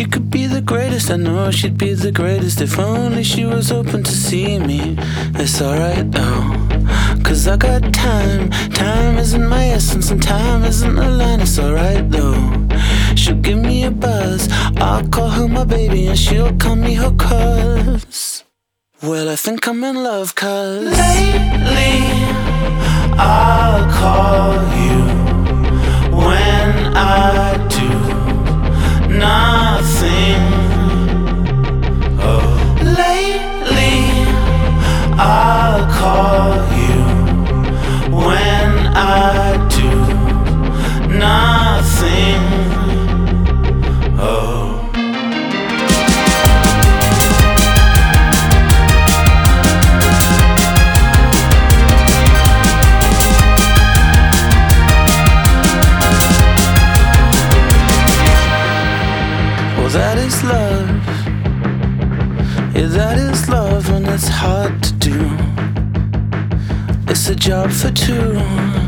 She could be the greatest, I know she'd be the greatest. If only she was open to see me. It's alright though, cause I got time. Time isn't my essence and time isn't a line. It's alright though, she'll give me a buzz. I'll call her my baby and she'll call me her cuz. Well, I think I'm in love cuz lately I'll call you when I do nothing. Oh, lately I'll call you when I do nothing. Oh. That is love, yeah, that is love, and it's hard to do. It's a job for two.